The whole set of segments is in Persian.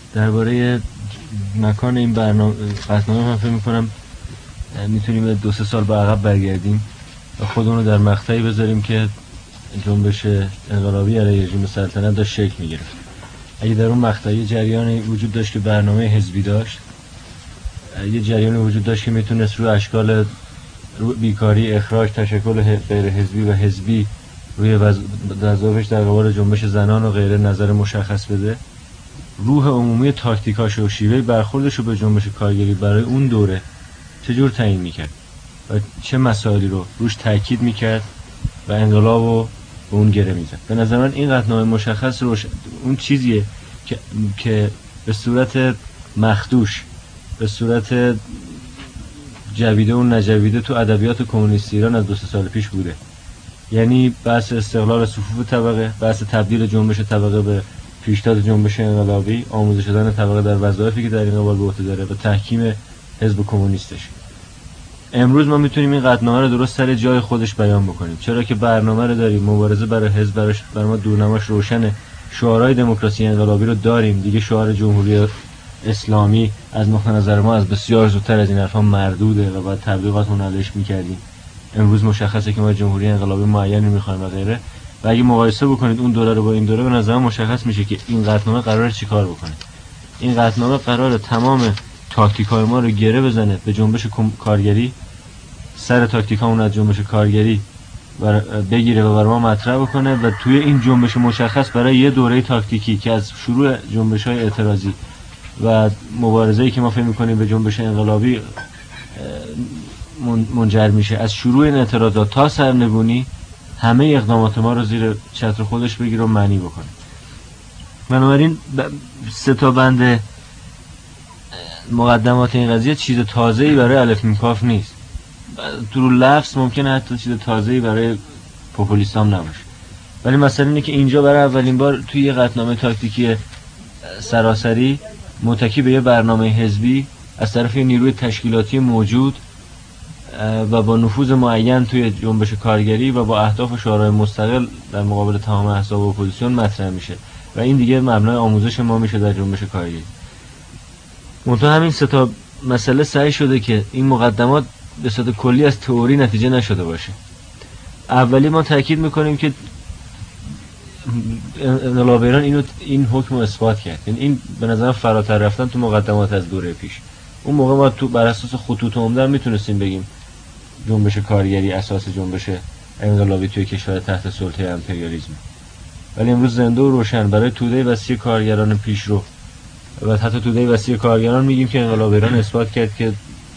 درباره مکان این برنامه من فکر می‌کنم میتونیم 2-3 سال به عقب برگردیم و خودمون رو در مقطعی بذاریم که جنبش انقلابی علیه رژیم سلطنت داشت شکل می‌گرفت. اگه در اون مقطعی جریانی وجود داشت که برنامه حزبی داشت، یه جریانی وجود داشت که میتونست روی اشکال بیکاری، اخراج، تشکل غیر حزبی و حزبی روی وظایفش در قبال جنبش زنان و غیره نظر مشخص بده، روح عمومی تاکتیکاش و شیوه برخوردش رو به جنبش کارگری برای اون دوره چجور تعیین میکرد و چه مسائلی رو روش تاکید میکرد و انقلاب رو به اون گره میزد. به نظر من این قطعنامه مشخص اون چیزیه که به صورت مخدوش، به صورت جویده و نجویده تو ادبیات کمونیستی ایران از 2-3 سال پیش بوده. یعنی بحث استقلال صفوف طبقه، بحث تبدیل جنبش طبقه به پیشتاز جنبش انقلابی، آموزش دادن طبقه در وظایفی که در این قبال به عهده داره و تحکیم حزب کمونیستش. امروز ما میتونیم این قطعنامه رو درست سر جای خودش بیان بکنیم، چرا که برنامه رو داریم، مبارزه برای حزب برای ما دورنماش روشنه، شعارهای دموکراسی انقلابی رو داریم دیگه. شعار جمهوری اسلامی از نقطه نظر ما از بسیار زودتر از این حرفا مردوده و باید تبلیغاتمون علیش میکردیم. امروز مشخصه که ما جمهوری انقلابی معینی میخوایم و غیره. و اگه مقایسه بکنید اون دوره رو با این دوره، به نظر مشخص میشه که این قطعنامه قراره چیکار بکنه. این قطعنامه قراره تمام تاکتیکای ما رو گره بزنه به جنبش کارگری، سر تاکتیکامون از جنبش کارگری بگیره و برای ما مطرح بکنه و توی این جنبش مشخص برای یه دوره تاکتیکی که از شروع جنبش‌های اعتراضی و مبارزه‌ای که ما فکر می‌کنیم به جنبش انقلابی منجر میشه، از شروع این اعتراضات تا سرنگونی، همه اقدامات ما رو زیر چتر خودش بگیره و معنی بکنه. بنابراین 3 تا بند مقدمات این قضیه چیز تازه‌ای برای الف میم کاف نیست. تو لفظ ممکنه حتی چیز تازه‌ای برای پوپولیستام نباشه، ولی مسئله اینه که اینجا برای اولین بار توی یه قطعنامه تاکتیکی سراسری متکی به یه برنامه حزبی از طرف نیروی تشکیلاتی موجود و با نفوذ معین توی جنبش کارگری و با اهداف و شعارهای مستقل در مقابل تمام احزاب اپوزیسیون مطرح میشه و این دیگه مبنای آموزش ما میشه در جنبش کارگری. منتها همین 3 تا مسئله سعی شده که این مقدمات به صورت کلی از تئوری نتیجه نشده باشه. اولی ما تاکید میکنیم که انقلاب ایران این حکم رو اثبات کرد. این به نظر فراتر رفتن تو مقدمات از دوره پیش. اون موقع ما تو بر اساس خطوط عمده میتونستیم بگیم جنبش کارگری اساس جنبش انقلابی توی کشور تحت سلطه امپریالیسم، ولی امروز زنده و روشن برای توده وسیع کارگران پیشرو و حتی توده وسیع کارگران میگیم که انقلاب ایران اثبات کرد که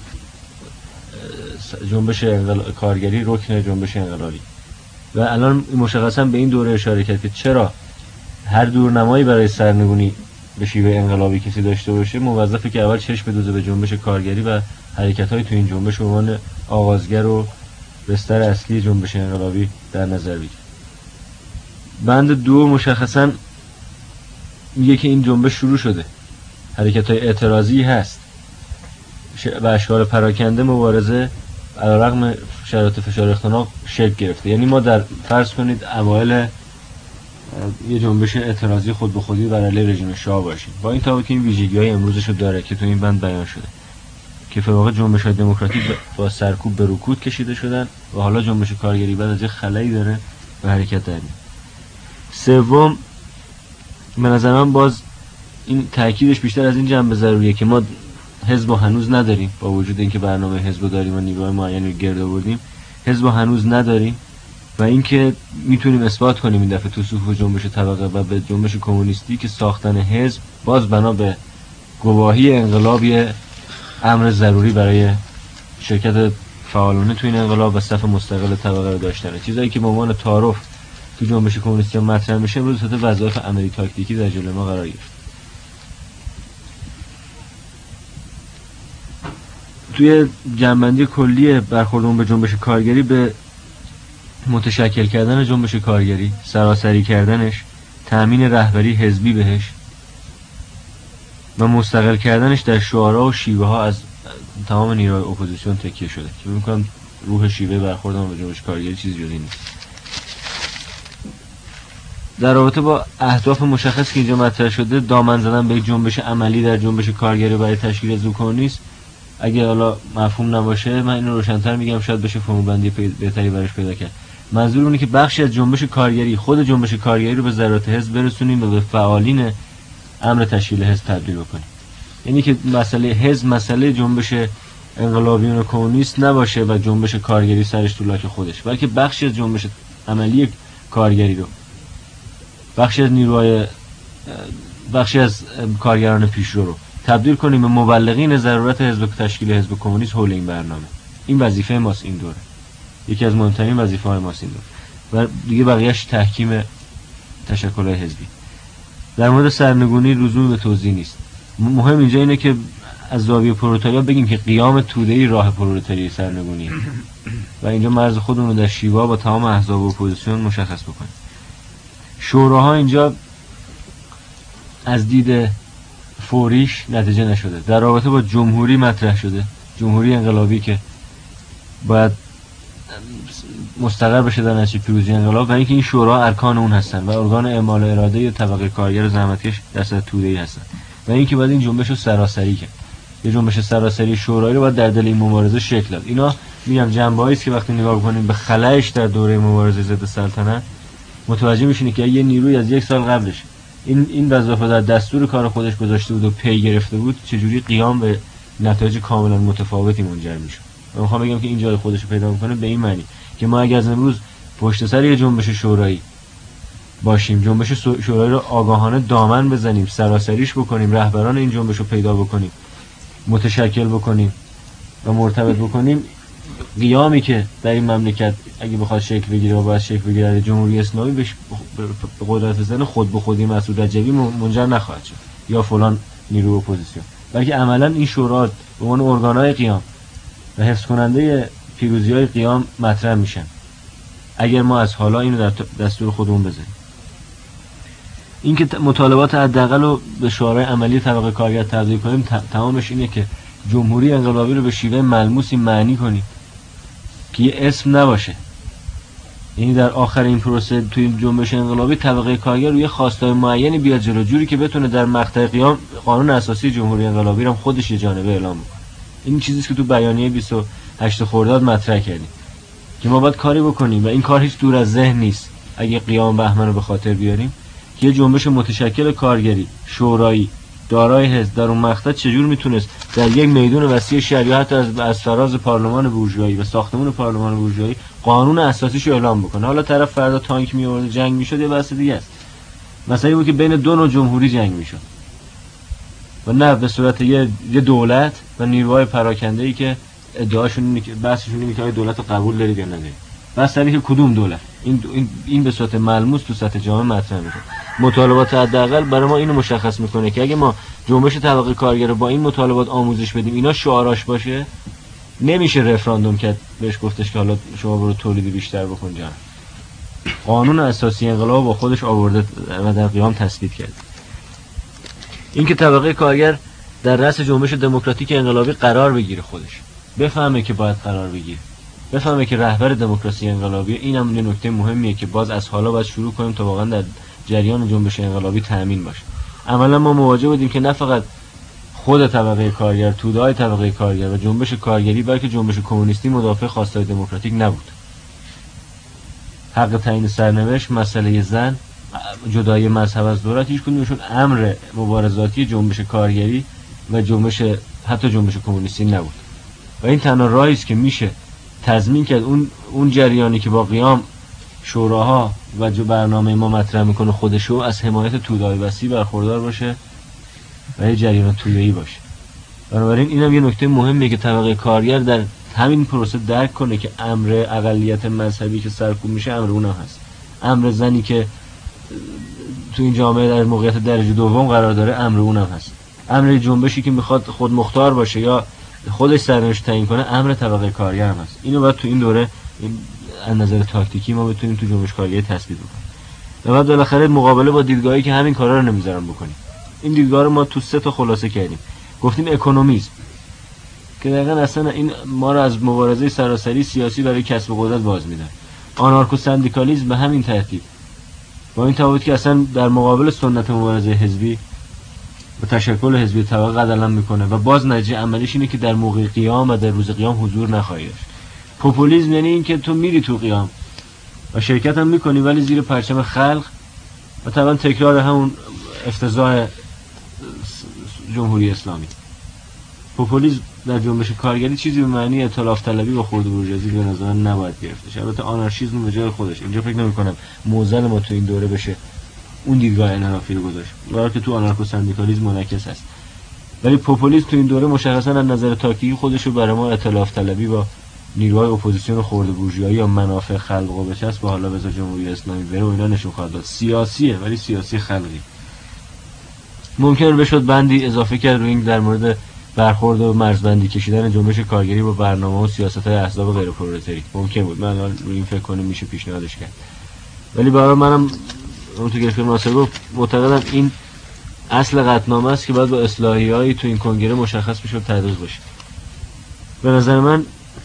جنبش کارگری رکن جنبش انقلابی. و الان مشخصا به این دوره اشاره کرد که چرا هر دورنمایی برای سرنگونی به شیوه انقلابی کسی داشته باشه موظفه که اول چشم بدوزه به جنبش کارگری و حرکت‌های تو این جنبش به عنوان آغازگر و بستر اصلی جنبش انقلابی در نظر بگیره. بند 2 مشخصا میگه که این جنبش شروع شده، حرکت‌های اعتراضی هست و اشکال پراکنده مبارزه علیرغم شرایط فشار اختناق شکل گرفته. یعنی ما در فرض کنید اوایل یه جنبش اعتراضی خود به خودی بر علیه رژیم شاه باشیم، با این تفاوت که این ویژگی‌های امروزش رو داره که تو این بند بیان شده که فی واقع جنبش‌های دموکراتیک با سرکوب به رکود کشیده شدن و حالا جنبش کارگری بعد از یه خلایی داره به حرکت در میاد. سوم، به نظر من باز این تاکیدش بیشتر از این جنبه ضروریه که ما حزب هنوز نداریم، با وجود اینکه برنامه حزب داریم و نیروهای معینی رو گرد آوردیم، حزب هنوز نداریم و اینکه میتونیم اثبات کنیم این دفعه تو صفوف جنبش طبقه و به جنبش کمونیستی که ساختن حزب باز بنا به گواهی انقلابی امر ضروری برای شرکت فعالانه تو این انقلاب و صف مستقل طبقه رو داشتنه. چیزایی که به عنوان تعارف تو جنبش کمونیستی مطرح میشه امروز تحت وظایف عملی تاکتیکی در جلوی ما قرار گرفت. توی جنبندی کلی برخوردمون به جنبش کارگری به متشکل کردن جنبش کارگری، سراسری کردنش، تأمین رهبری حزبی بهش و مستقل کردنش در شعارها و شیوه ها از تمام نیروهای اپوزیسیون تکیه شده که میگم روح شیوه برخوردمون به جنبش کارگری چیزی جزئی نیست. در رابطه با اهداف مشخصی که اینجا مطرح شده، دامن زدن به جنبش عملی در جنبش کارگری برای تشکیل حزب کمونیست، اگه حالا مفهوم نباشه من اینو روشن‌تر میگم، شاید بشه فرم بندی بهتری براش پیدا کرد. منظور اونه که بخشی از جنبش کارگری، خود جنبش کارگری رو به ذرات حزب برسونیم و به فعالین امر تشکیل حزب تبدیل بکنیم. یعنی که مسئله حزب مسئله جنبش انقلابیون و کمونیست نباشه و جنبش کارگری سرش تو لاک خودش، بلکه بخشی از جنبش عملی کارگری رو، بخشی از کارگران پیشرو رو تبدیل کنیم به مبلغین ضرورت حزب تشکیل حزب کمونیست حول این برنامه. این وظیفه ماست این دوره، یکی از مهمترین وظیفه‌های ماست این دوره، و دیگه بقیه‌اش تحکیم تشکل‌های حزبی. در مورد سرنگونی لزومی به توضیح نیست. مهم اینجا اینه که از زاویه پرولتاریا بگیم که قیام توده‌ای راه پرولتاری سرنگونیه و اینجا مرز خودمون رو در شیوا با تمام احزاب اپوزیسیون مشخص بکنیم. شوراها اینجا از دید فوریش نتیجه نشده، در رابطه با جمهوری مطرح شده، جمهوری انقلابی که باید مستقر بشه در نتیجه پیروزی انقلاب، و اینکه این شورا ارکان اون هستن و ارگان اعمال اراده طبقه کارگر و زحمتکش در سطح توده‌ای هستن، و اینکه باید این جنبش رو سراسری کرد. یه جنبش سراسری شورایی رو باید در دل این مبارزه شکل داد. اینا میگم جنبه‌ای است که وقتی نگاه کنیم به خلأش در دوره مبارزه ضد سلطنت متوجه میشین که یه نیروی از یک سال قبلش این وظیفه در دستور کار خودش گذاشته بود و پی گرفته بود، چجوری قیام به نتایج کاملا متفاوتی منجر میشه. من میخوام بگم که این جای خودش رو پیدا میکنه به این معنی که ما اگر از امروز پشت سر یه جنبش شورایی باشیم، جنبش شورایی رو آگاهانه دامن بزنیم، سراسریش بکنیم، رهبران این جنبش رو پیدا بکنیم، متشکل بکنیم و مرتبط بکنیم، قیامی که در این مملکت اگه بخواد شکل بگیره و باید شکل بگیره جمهوری اسلامی به قدرت زن خود به خودی مسعود رجبی منجر نخواهد شد یا فلان نیرو اپوزیسیون، بلکه عملا این شورا به عنوان ارگان‌های قیام و حفظ کننده پیروزی‌های قیام مطرح میشن اگر ما از حالا اینو در دستور خودمون بذاریم. اینکه مطالبات حداقل رو به شورای عملی طبقه کارگر تبدیل کنیم، تمامش اینه که جمهوری انقلابی رو به شیوه ملموسی معنی کنیم که یه اسم نباشه. یعنی در آخر این پروسه توی جنبش انقلابی طبقه کارگر روی خواستای معینی بیاد جلو، جوری که بتونه در مقطع قیام قانون اساسی جمهوری انقلابی رو خودش یه جانبه اعلام بکنه. این چیزیه که تو بیانیه 28 خرداد مطرح کردیم که ما باید کاری بکنیم و این کار هیچ دور از ذهن نیست. اگه قیام بهمن رو به خاطر بیاریم که یه جنبش متشکل کارگری شورایی دارای حزب در اون مقطع چجور میتونست در یک میدان وسیع شهر یا حتی از فراز پارلمان بورژوایی و ساختمان پارلمان بورژوایی قانون اساسیش رو اعلام بکنه. حالا طرف فردا تانک میآورد جنگ میشد یه بحث دیگه است. مثلا بود که بین دو نوع جمهوری جنگ میشد و نه به صورت یه دولت و نیروهای پراکنده‌ای که ادعاشون اینه که بحثشون اینه که آیا دولت رو قبول دارید یا ندارید. بس سری که کدوم دولت این به صورت ملموس تو سطح جامعه مطرح میشه. مطالبات حداقل برای ما اینو مشخص میکنه که اگه ما جنبش طبقه کارگر رو با این مطالبات آموزش بدیم، اینا شعاراش باشه، نمیشه رفراندوم کرد بهش گفتش که حالا شما برو تولید بیشتر بکن جان. قانون اساسی انقلاب با خودش آورده و در قیام تثبیت کرد. اینکه طبقه کارگر در رأس جنبش دموکراتیک انقلابی قرار بگیره، خودش بفهمه که باید قرار بگیره، بفهمه که رهبر دموکراسی انقلابی. اینم یه نکته مهمیه که باز از حالا باید شروع کنیم تا واقعا در جریان جنبش انقلابی تأمین باشه. عملا ما مواجه بودیم که نه فقط خود طبقه کارگر، توده‌های طبقه کارگر و جنبش کارگری، بلکه جنبش کمونیستی مدافع خواستای دموکراتیک نبود. حق تعیین سرنوشت، مسئله زن، جدایی مذهب از دولت، هیچ کدومشون امر مبارزاتی جنبش کارگری و حتی جنبش کمونیستی نبود. و این تنها راهی است که میشه تضمین کرد اون جریانی که با قیام شوراها و برنامه ما مطرح میکنه خودشو از حمایت توده‌های وسیع برخوردار باشه و یه جریان توده‌ای باشه. بنابراین اینم یه نکته مهمه که طبقه کارگر در همین پروسه درک کنه که امر اقلیت مذهبی که سرکوب میشه امر اونم هست. امر زنی که تو این جامعه در موقعیت درجه دوم قرار داره امر اونم هست. امر جنبشی که میخواد خود مختار باشه یا خودش سرنوشت تعیین کنه امر طبقه کارگر هم هست. اینو باید تو این دوره از نظر تاکتیکی ما بتونیم تو جنبش کارگری تثبیت بکنیم. و بعد بالاخره مقابله با دیدگاهی که همین کارا رو نمیذارن بکنیم. این دیدگاه رو ما تو 3 تا خلاصه کردیم. گفتیم اکونومیسم که دقیقاً اصلا این ما رو از مبارزه سراسری سیاسی برای کسب قدرت باز می‌داره. آنارکو سندیکالیسم به همین ترتیب با این تفاوت که اصلا در مقابل سنت مبارزه حزبی و تشکل حزبی طبقه قدم میکنه و باز نتیجه عملیش اینه که در موقع قیام و در روز قیام حضور نخواهی داشت. پوپولیسم یعنی این که تو میری تو قیام و شرکت هم میکنی ولی زیر پرچم خلق و طبعا تکرار همون افتضاح جمهوری اسلامی. پوپولیسم در جنبش کارگری چیزی به معنی ائتلاف طلبی و خرد بورژوازی به نظر من نباید گرفته شه. البته آنارشیسم به جای خودش. اینجا فکر نمی‌کنم موزل ما تو این دوره بشه اون دیدگاه انحرافی رو گذاشت. برای که تو آنارکو سندیکالیسم منعکس است. ولی پوپولیسم تو این دوره مشخصا از نظر تاکتیکی خودش رو برای ما ائتلاف طلبی با نیروهای اپوزیسیون خرد بورژوایی یا منافع خلق و بچسب و حالا بذار جمهوری اسلامی بره و اینا نشون خواهد داد. سیاسیه ولی سیاسی خلقی. ممکنه بشد بندی اضافه کرد روی این در مورد برخورد و مرزبندی کشیدن جنبش کارگری با برنامه و سیاست‌های احزاب غیر پرولتاری. ممکن بود من روی این فکر کنم میشه پیشنهادش کرد. ولی برای منم اونطور که ناصر گفت معتقدم این اصل قطعنامه است که باید با اصلاحی‌هایی تو این کنگره مشخص بشه و تدریج بشه. به نظر من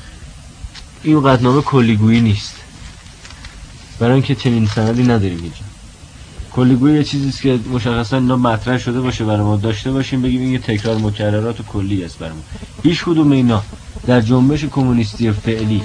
این قطعنامه کلیگویی نیست. برای اینکه چنین سندی نداریم اینجا. کلیگویی یه چیزی است که مشخصا اینا مطرح شده باشه برای ما داشته باشیم بگیم این یه تکرار مکررات و کلی است برای ما. هیچ کدوم اینا در جنبش کمونیستی فعلی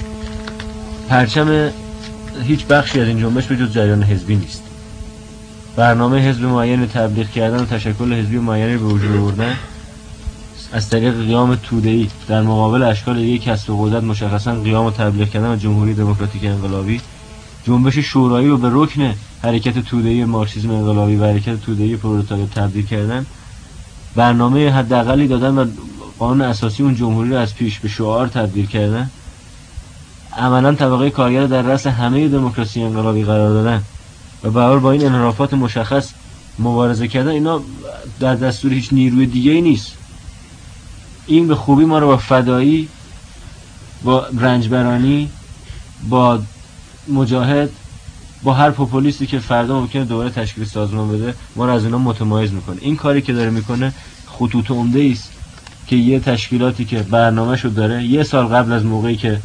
پرچم هیچ بخشی از این جنبش به جز جریان حزبی نیست. برنامه حزب معین تبلیغ کردن و تشکل حزبی معینی به وجود آوردن از طریق قیام توده‌ای در مقابل اشکال دیگه کسب قدرت مشخصا قیام و تبلیغ کردن و جمهوری دموکراتیک انقلابی، جنبش شورایی رو به رکن حرکت توده‌ای مارکسیسم انقلابی و حرکت توده‌ای پرولتاریات تبدیل کردن، برنامه حداقلی دادن و قانون اساسی اون جمهوری رو از پیش به شعار تبدیل کردن، عملاً طبقه کارگر در رأس همه دموکراسی انقلابی قرار دادن و به هر حال با این انحرافات مشخص مبارزه کردن، اینا در دستور هیچ نیروی دیگه‌ای نیست. این به خوبی ما رو با فدایی، با رنجبرانی، با مجاهد، با هر پوپولیستی که فردا ممکنه دوباره تشکیل سازمان بده ما رو از اینا متمایز میکنه. این کاری که داره میکنه خطوط عمده است که یه تشکیلاتی که برنامه‌شو داره یه سال قبل از موقعی که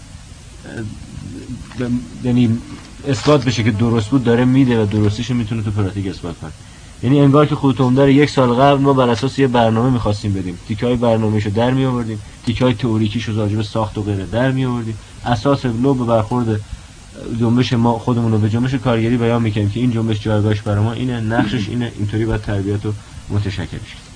یعنی اثبات بشه که درست بود داره میده و درستیشو میتونه تو پراتیک اثبات کنه. یعنی انگار که خطوط عمده رو یک سال قبل ما بر اساس یه برنامه می‌خواستیم بدیم، تیکه‌های برنامه‌شو در می‌آوردیم، تیکه‌های تئوریکیشو راجع به ساخت و غیره در می‌آوردیم، اساس لب برخورد جنبش ما خودمون رو به جنبش کارگری بیان می‌کنیم که این جنبش جایگاهش برای ما اینه، نقشش اینه، اینطوری باید تربیت و متشکل بشه.